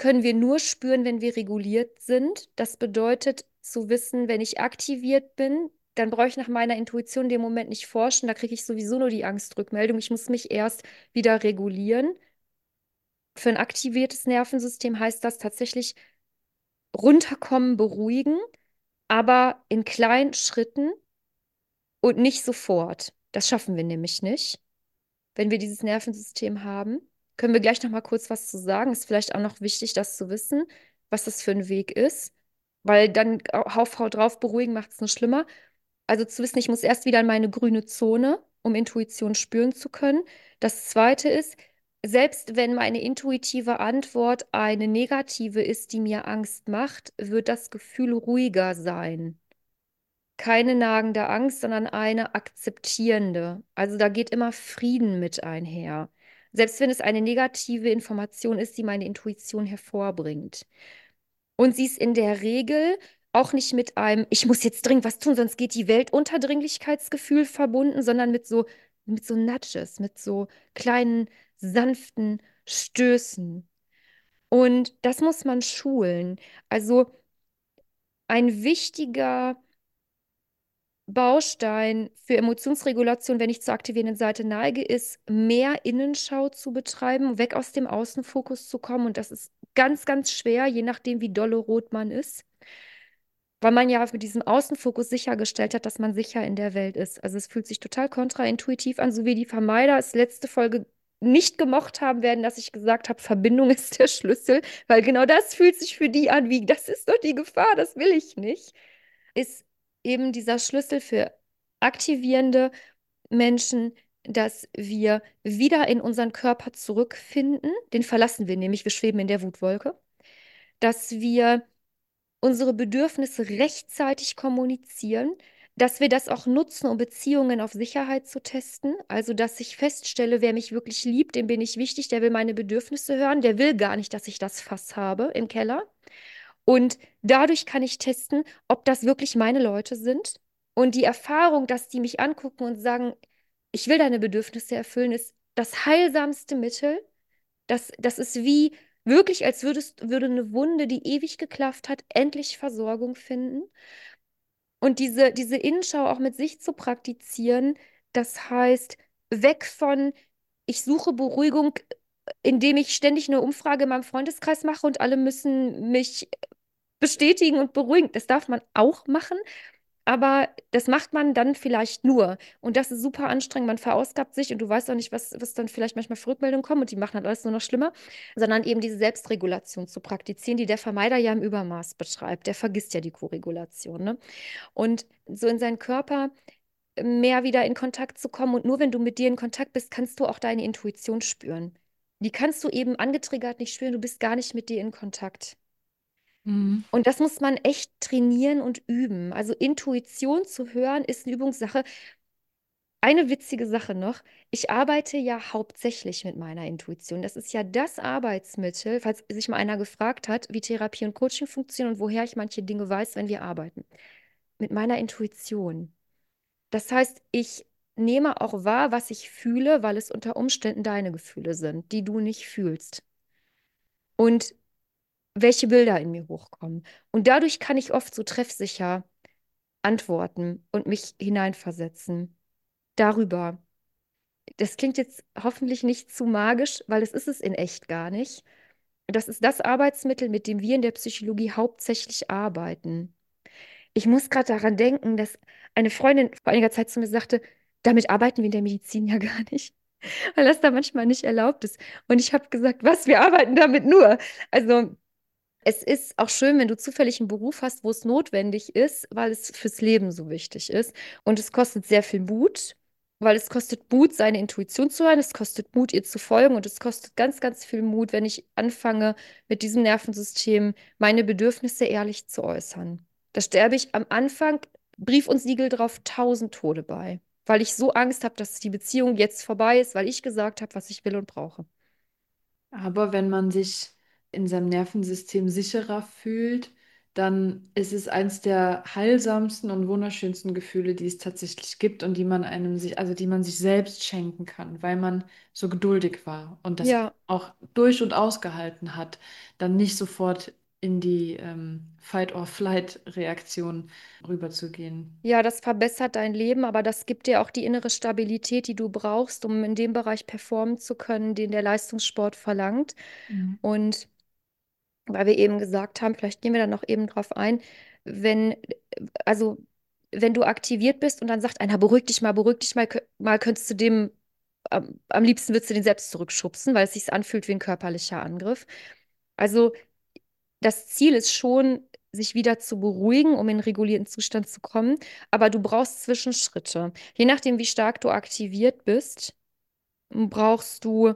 können wir nur spüren, wenn wir reguliert sind. Das bedeutet zu wissen, wenn ich aktiviert bin, dann brauche ich nach meiner Intuition in dem Moment nicht forschen. Da kriege ich sowieso nur die Angstrückmeldung. Ich muss mich erst wieder regulieren. Für ein aktiviertes Nervensystem heißt das tatsächlich runterkommen, beruhigen, aber in kleinen Schritten und nicht sofort. Das schaffen wir nämlich nicht, wenn wir dieses Nervensystem haben. Können wir gleich noch mal kurz was zu sagen? Ist vielleicht auch noch wichtig, das zu wissen, was das für ein Weg ist, weil dann Hauf, Haut drauf beruhigen macht es nur schlimmer. Also zu wissen, ich muss erst wieder in meine grüne Zone, um Intuition spüren zu können. Das Zweite ist, selbst wenn meine intuitive Antwort eine negative ist, die mir Angst macht, wird das Gefühl ruhiger sein. Keine nagende Angst, sondern eine akzeptierende. Also da geht immer Frieden mit einher. Selbst wenn es eine negative Information ist, die meine Intuition hervorbringt. Und sie ist in der Regel auch nicht mit einem, ich muss jetzt dringend was tun, sonst geht die Welt unter Dringlichkeitsgefühl verbunden, sondern mit so, mit so Nudges, mit so kleinen, sanften Stößen. Und das muss man schulen. Also ein wichtiger Baustein für Emotionsregulation, wenn ich zur aktivierenden Seite neige, ist, mehr Innenschau zu betreiben, weg aus dem Außenfokus zu kommen. Und das ist ganz, ganz schwer, je nachdem, wie dolle rot man ist, weil man ja mit diesem Außenfokus sichergestellt hat, dass man sicher in der Welt ist. Also es fühlt sich total kontraintuitiv an, so wie die Vermeider es letzte Folge nicht gemocht haben werden, dass ich gesagt habe, Verbindung ist der Schlüssel, weil genau das fühlt sich für die an, wie, das ist doch die Gefahr, das will ich nicht, ist eben dieser Schlüssel für aktivierende Menschen, dass wir wieder in unseren Körper zurückfinden. Den verlassen wir nämlich, wir schweben in der Wutwolke. Dass wir unsere Bedürfnisse rechtzeitig kommunizieren, dass wir das auch nutzen, um Beziehungen auf Sicherheit zu testen. Also, dass ich feststelle, wer mich wirklich liebt, dem bin ich wichtig, der will meine Bedürfnisse hören, der will gar nicht, dass ich das Fass habe im Keller. Und dadurch kann ich testen, ob das wirklich meine Leute sind. Und die Erfahrung, dass die mich angucken und sagen, ich will deine Bedürfnisse erfüllen, ist das heilsamste Mittel. Das, das ist wie wirklich, als würdest, würde eine Wunde, die ewig geklafft hat, endlich Versorgung finden. Und diese, diese Innenschau auch mit sich zu praktizieren, das heißt, weg von, ich suche Beruhigung, indem ich ständig eine Umfrage in meinem Freundeskreis mache und alle müssen mich bestätigen und beruhigen. Das darf man auch machen, aber das macht man dann vielleicht nur. Und das ist super anstrengend. Man verausgabt sich und du weißt auch nicht, was, was dann vielleicht manchmal für Rückmeldungen kommen und die machen halt alles nur noch schlimmer, sondern eben diese Selbstregulation zu praktizieren, die der Vermeider ja im Übermaß betreibt. Der vergisst ja die Koregulation, ne? Und so in seinen Körper mehr wieder in Kontakt zu kommen. Und nur wenn du mit dir in Kontakt bist, kannst du auch deine Intuition spüren. Die kannst du eben angetriggert nicht spüren. Du bist gar nicht mit dir in Kontakt. Mhm. Und das muss man echt trainieren und üben. Also Intuition zu hören ist eine Übungssache. Eine witzige Sache noch. Ich arbeite ja hauptsächlich mit meiner Intuition. Das ist ja das Arbeitsmittel, falls sich mal einer gefragt hat, wie Therapie und Coaching funktionieren und woher ich manche Dinge weiß, wenn wir arbeiten. Mit meiner Intuition. Das heißt, ich nehme auch wahr, was ich fühle, weil es unter Umständen deine Gefühle sind, die du nicht fühlst. Und welche Bilder in mir hochkommen. Und dadurch kann ich oft so treffsicher antworten und mich hineinversetzen. Darüber. Das klingt jetzt hoffentlich nicht zu magisch, weil das ist es in echt gar nicht. Das ist das Arbeitsmittel, mit dem wir in der Psychologie hauptsächlich arbeiten. Ich muss gerade daran denken, dass eine Freundin vor einiger Zeit zu mir sagte, damit arbeiten wir in der Medizin ja gar nicht, weil das da manchmal nicht erlaubt ist. Und ich habe gesagt, was, wir arbeiten damit nur. Also es ist auch schön, wenn du zufällig einen Beruf hast, wo es notwendig ist, weil es fürs Leben so wichtig ist. Und es kostet sehr viel Mut, weil es kostet Mut, seine Intuition zu hören, es kostet Mut, ihr zu folgen und es kostet ganz, ganz viel Mut, wenn ich anfange, mit diesem Nervensystem meine Bedürfnisse ehrlich zu äußern. Da sterbe ich am Anfang, Brief und Siegel drauf, tausend Tode bei, weil ich so Angst habe, dass die Beziehung jetzt vorbei ist, weil ich gesagt habe, was ich will und brauche. Aber wenn man sich in seinem Nervensystem sicherer fühlt, dann ist es eins der heilsamsten und wunderschönsten Gefühle, die es tatsächlich gibt und die man einem sich, also die man sich selbst schenken kann, weil man so geduldig war und das Ja. auch durch und ausgehalten hat, dann nicht sofort in die ähm, Fight-or-Flight-Reaktion rüberzugehen. Ja, das verbessert dein Leben, aber das gibt dir auch die innere Stabilität, die du brauchst, um in dem Bereich performen zu können, den der Leistungssport verlangt. Mhm. Und weil wir eben gesagt haben, vielleicht gehen wir da noch eben drauf ein, wenn, also, wenn du aktiviert bist und dann sagt einer, beruhig dich mal, beruhig dich mal, kö- mal könntest du dem, am, am liebsten würdest du den selbst zurückschubsen, weil es sich anfühlt wie ein körperlicher Angriff. Also, das Ziel ist schon, sich wieder zu beruhigen, um in einen regulierten Zustand zu kommen. Aber du brauchst Zwischenschritte. Je nachdem, wie stark du aktiviert bist, brauchst du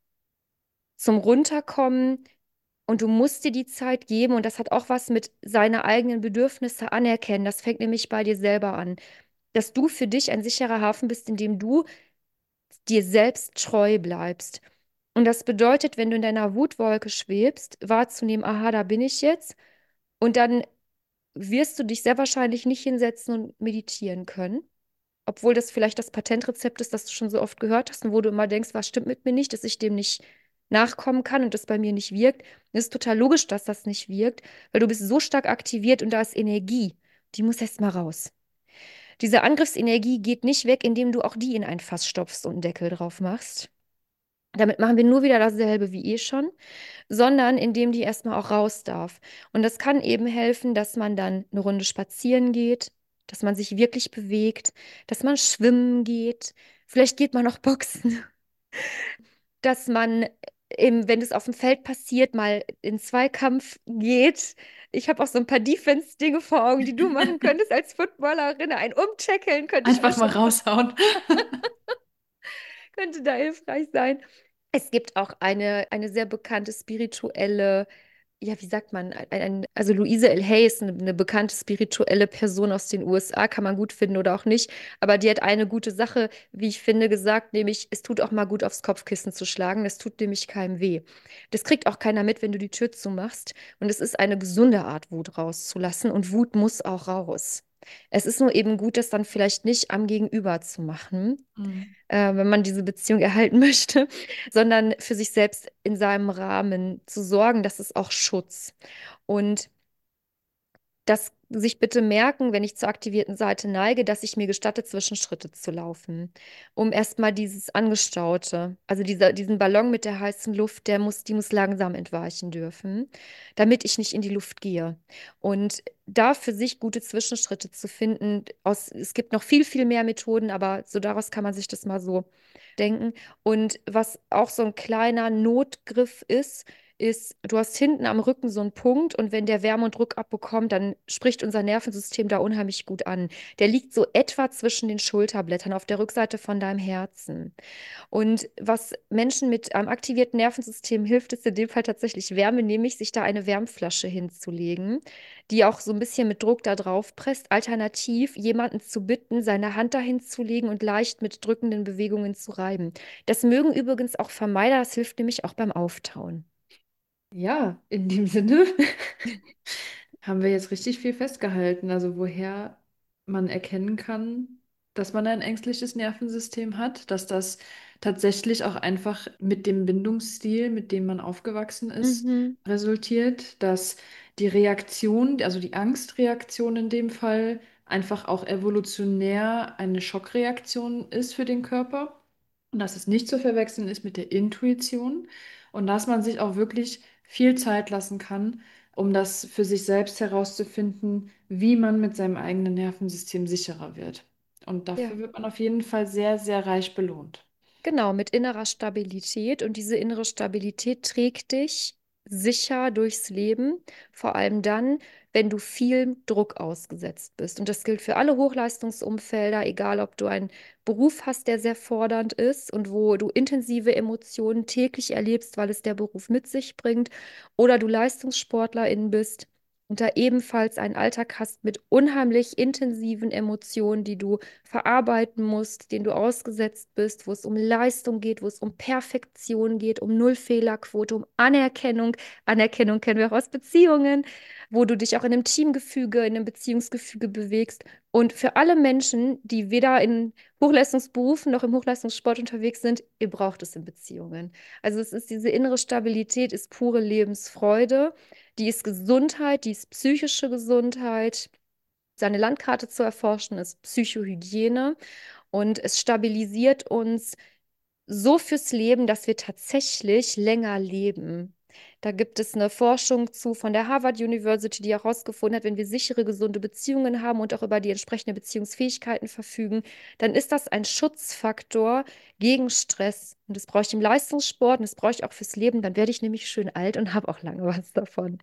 zum Runterkommen und du musst dir die Zeit geben. Und das hat auch was mit seine eigenen Bedürfnisse anerkennen. Das fängt nämlich bei dir selber an. Dass du für dich ein sicherer Hafen bist, in dem du dir selbst treu bleibst. Und das bedeutet, wenn du in deiner Wutwolke schwebst, wahrzunehmen, aha, da bin ich jetzt. Und dann wirst du dich sehr wahrscheinlich nicht hinsetzen und meditieren können. Obwohl das vielleicht das Patentrezept ist, das du schon so oft gehört hast und wo du immer denkst, was stimmt mit mir nicht, dass ich dem nicht nachkommen kann und das bei mir nicht wirkt. Es ist total logisch, dass das nicht wirkt, weil du bist so stark aktiviert und da ist Energie. Die muss erst mal raus. Diese Angriffsenergie geht nicht weg, indem du auch die in ein Fass stopfst und einen Deckel drauf machst. Damit machen wir nur wieder dasselbe wie eh schon, sondern indem die erstmal auch raus darf. Und das kann eben helfen, dass man dann eine Runde spazieren geht, dass man sich wirklich bewegt, dass man schwimmen geht, vielleicht geht man auch boxen, dass man, eben, wenn es auf dem Feld passiert, mal in Zweikampf geht. Ich habe auch so ein paar Defense-Dinge vor Augen, die du machen könntest als Footballerin. Ein Umtackeln könnte ich mir Einfach mal schon raushauen. könnte da hilfreich sein. Es gibt auch eine, eine sehr bekannte spirituelle, ja, wie sagt man, ein, ein, also Louise L. Hay ist eine, eine bekannte spirituelle Person aus den U S A, kann man gut finden oder auch nicht, aber die hat eine gute Sache, wie ich finde, gesagt, nämlich, es tut auch mal gut, aufs Kopfkissen zu schlagen, das tut nämlich keinem weh. Das kriegt auch keiner mit, wenn du die Tür zumachst und es ist eine gesunde Art, Wut rauszulassen und Wut muss auch raus. Es ist nur eben gut, das dann vielleicht nicht am Gegenüber zu machen, Mhm. äh, wenn man diese Beziehung erhalten möchte, sondern für sich selbst in seinem Rahmen zu sorgen, das ist auch Schutz. Und das sich bitte merken, wenn ich zur aktivierten Seite neige, dass ich mir gestatte, Zwischenschritte zu laufen, um erstmal dieses Angestaute, also dieser, diesen Ballon mit der heißen Luft, der muss, die muss langsam entweichen dürfen, damit ich nicht in die Luft gehe. Und da für sich gute Zwischenschritte zu finden, aus, es gibt noch viel, viel mehr Methoden, aber so daraus kann man sich das mal so denken. Und was auch so ein kleiner Notgriff ist, ist, du hast hinten am Rücken so einen Punkt und wenn der Wärme und Druck abbekommt, dann spricht unser Nervensystem da unheimlich gut an. Der liegt so etwa zwischen den Schulterblättern auf der Rückseite von deinem Herzen. Und was Menschen mit einem aktivierten Nervensystem hilft, ist in dem Fall tatsächlich Wärme, nämlich sich da eine Wärmflasche hinzulegen, die auch so ein bisschen mit Druck da drauf presst. Alternativ jemanden zu bitten, seine Hand dahin zu legen und leicht mit drückenden Bewegungen zu reiben. Das mögen übrigens auch Vermeider, das hilft nämlich auch beim Auftauen. Ja, in dem Sinne haben wir jetzt richtig viel festgehalten. Also woher man erkennen kann, dass man ein ängstliches Nervensystem hat, dass das tatsächlich auch einfach mit dem Bindungsstil, mit dem man aufgewachsen ist, Mhm. resultiert, dass die Reaktion, also die Angstreaktion in dem Fall, einfach auch evolutionär eine Schockreaktion ist für den Körper. Und dass es nicht zu verwechseln ist mit der Intuition und dass man sich auch wirklich viel Zeit lassen kann, um das für sich selbst herauszufinden, wie man mit seinem eigenen Nervensystem sicherer wird. Und Ja. dafür wird man auf jeden Fall sehr, sehr reich belohnt. Genau, mit innerer Stabilität. Und diese innere Stabilität trägt dich sicher durchs Leben, vor allem dann, wenn du viel Druck ausgesetzt bist. Und das gilt für alle Hochleistungsumfelder, egal ob du einen Beruf hast, der sehr fordernd ist und wo du intensive Emotionen täglich erlebst, weil es der Beruf mit sich bringt, oder du Leistungssportlerin bist und da ebenfalls einen Alltag hast mit unheimlich intensiven Emotionen, die du verarbeiten musst, denen du ausgesetzt bist, wo es um Leistung geht, wo es um Perfektion geht, um Nullfehlerquote, um Anerkennung. Anerkennung kennen wir auch aus Beziehungen, wo du dich auch in einem Teamgefüge, in einem Beziehungsgefüge bewegst. Und für alle Menschen, die weder in Hochleistungsberufen noch im Hochleistungssport unterwegs sind, ihr braucht es in Beziehungen. Also es ist diese innere Stabilität, ist pure Lebensfreude, die ist Gesundheit, die ist psychische Gesundheit. Seine Landkarte zu erforschen ist Psychohygiene und es stabilisiert uns so fürs Leben, dass wir tatsächlich länger leben. Da gibt es eine Forschung zu von der Harvard University, die herausgefunden hat, wenn wir sichere, gesunde Beziehungen haben und auch über die entsprechenden Beziehungsfähigkeiten verfügen, dann ist das ein Schutzfaktor gegen Stress. Und das brauche ich im Leistungssport und das brauche ich auch fürs Leben. Dann werde ich nämlich schön alt und habe auch lange was davon.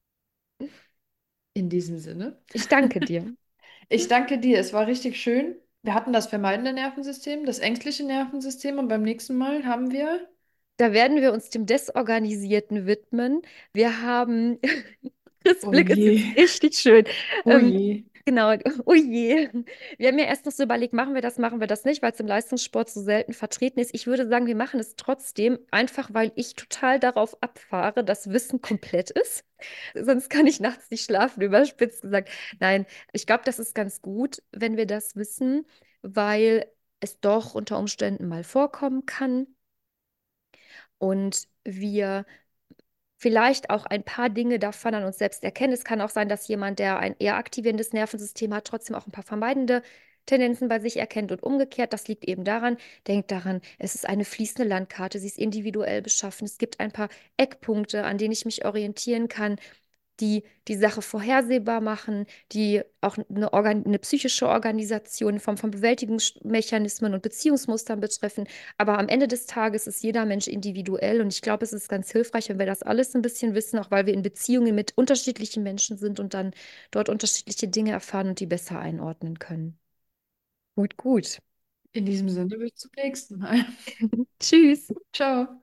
In diesem Sinne. Ich danke dir. Ich danke dir, es war richtig schön. Wir hatten das vermeidende Nervensystem, das ängstliche Nervensystem und beim nächsten Mal haben wir. Da werden wir uns dem Desorganisierten widmen. Wir haben, Chris' Oh Blick ist jetzt je, richtig schön. oh Ähm, je. genau, oh je. Wir haben ja erst noch so überlegt, machen wir das, machen wir das nicht, weil es im Leistungssport so selten vertreten ist. Ich würde sagen, wir machen es trotzdem, einfach weil ich total darauf abfahre, dass Wissen komplett ist. Sonst kann ich nachts nicht schlafen, überspitzt gesagt. Nein, ich glaube, das ist ganz gut, wenn wir das wissen, weil es doch unter Umständen mal vorkommen kann und wir vielleicht auch ein paar Dinge davon an uns selbst erkennen. Es kann auch sein, dass jemand, der ein eher aktivierendes Nervensystem hat, trotzdem auch ein paar vermeidende Tendenzen bei sich erkennt und umgekehrt. Das liegt eben daran, denkt daran, es ist eine fließende Landkarte, sie ist individuell beschaffen. Es gibt ein paar Eckpunkte, an denen ich mich orientieren kann, die die Sache vorhersehbar machen, die auch eine, Organ eine psychische Organisation in Form von Bewältigungsmechanismen und Beziehungsmustern betreffen. Aber am Ende des Tages ist jeder Mensch individuell und ich glaube, es ist ganz hilfreich, wenn wir das alles ein bisschen wissen, auch weil wir in Beziehungen mit unterschiedlichen Menschen sind und dann dort unterschiedliche Dinge erfahren und die besser einordnen können. Gut, gut. In diesem Sinne bis zum nächsten Mal. Tschüss. Ciao.